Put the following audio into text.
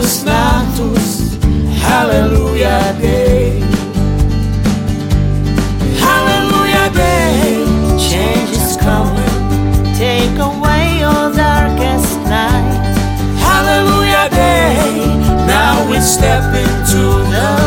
natus, Hallelujah Day. Hallelujah Day, change is coming, Take away your darkest night. Hallelujah Day, now we step into the